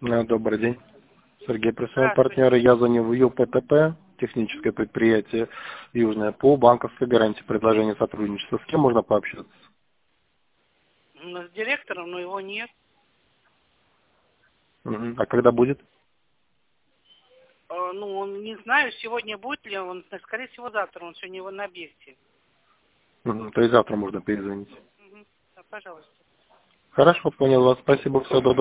Добрый день. Сергей, представляю Здравствуйте. партнеры. Я звоню в ЮПТП, техническое предприятие Южное, по банковской гарантии предложения сотрудничества. С кем можно пообщаться? С директором, но его нет. Мгм. А когда будет? Ну, он не знаю, сегодня будет ли он, скорее всего, завтра, он сегодня его на объекте. Мгм. То есть завтра можно перезвонить. Мгм. Да, пожалуйста. Хорошо, понял вас. Спасибо, всего доброго.